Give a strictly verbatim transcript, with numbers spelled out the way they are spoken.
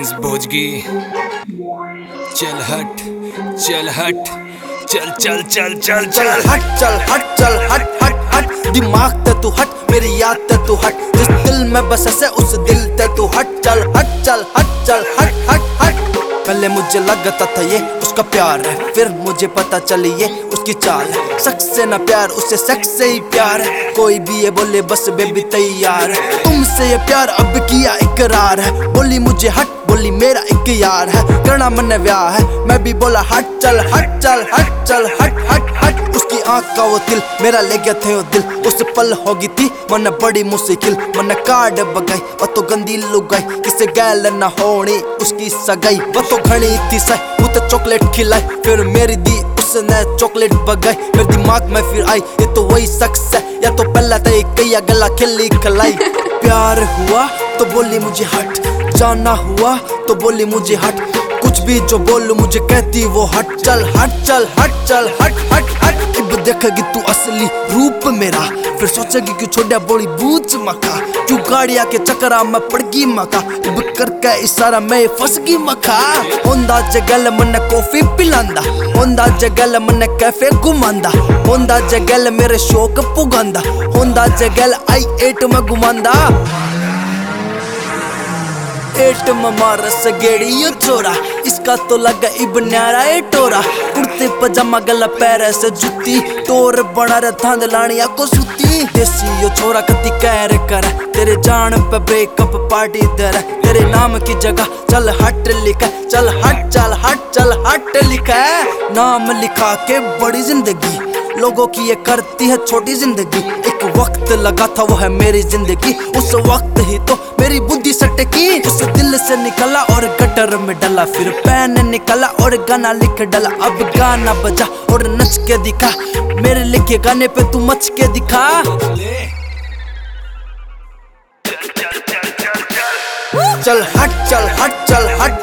Prince भोजगी। चल हट चल हट चल चल चल चल चल हट चल हट चल हट हट हट दिमाग ते तू हट मेरी याद ते तू हट जिस दिल में बस से उस दिल ते तू हट चल हट चल हट चल हट हट हट। पहले मुझे लगता था ये उसका प्यार है, फिर मुझे पता चली ये उसकी चाल है। सेक्स से ना प्यार उसे सेक्स से ही प्यार है, कोई भी ये बोले बस बेबी तैयार है। तुमसे ये प्यार अब किया इकरार है, बोली मुझे हट बोली मेरा एक यार है, करना मन ब्याह है। मैं भी बोला हट चल हट चल हट चल हट हट हट। उसकी आंख का वो दिल मेरा ले गया थे वो दिल, उस पल होगी थी मन बड़ी मुश्किल। मन कार्ड बगाई वो तो गंदी लुगाई, किसे गैल न होनी उसकी सगाई। वो तो घनी थी सही वो तो चॉकलेट खिलाई, फिर मेरी दी उसने चॉकलेट बगाई। मेरे दिमाग में फिर आई ये तो वही शख्स है, या तो पहला था कैया गला खिली खलाई। प्यार हुआ तो बोली मुझे हट, जाना हुआ तो बोली मुझे हट, कुछ भी जो बोलूं मुझे कहती वो हट चल हट चल हट चल हट हट हट। अब देखेगी तू असली रूप मेरा, फिर सोचेगी कि छोड़ा बोली बूझ मका, क्यों गाड़िया के चक्करा में पड़गी मका। अब करके इशारा मैं फसगी मखा। होंदा जगल मन कॉफी पिलांदा, होंदा जगल मन कैफे घुमांदा, होंदा जगल मेरे शौक पुगांदा, होंदा जगल आई एट में घुमांदा। एट ममा रस गेड़ी यो छोरा, इसका तो लगा इब न्यारा ए टोरा। कुर्ते पजामा गला पैर से जुती, टोर बना रे थांद लानिया को सुती। देसी यो छोरा कति कैर कर, तेरे जान पे ब्रेकअप पार्टी दर। तेरे नाम की जगह चल हट लिखा, चल हट चल हट चल हट लिखा। नाम लिखा के बड़ी जिंदगी लोगों की ये करती है छोटी जिंदगी। एक वक्त लगा था वो है मेरी जिंदगी, उस वक्त ही तो मेरी बुद्धि सटकी। उस दिल से निकला और गटर में डला, फिर पैन निकला और गाना लिख डला। अब गाना बजा और नच के दिखा, मेरे लिखे गाने पे तू मच के दिखा। चल हट चल हट चल हट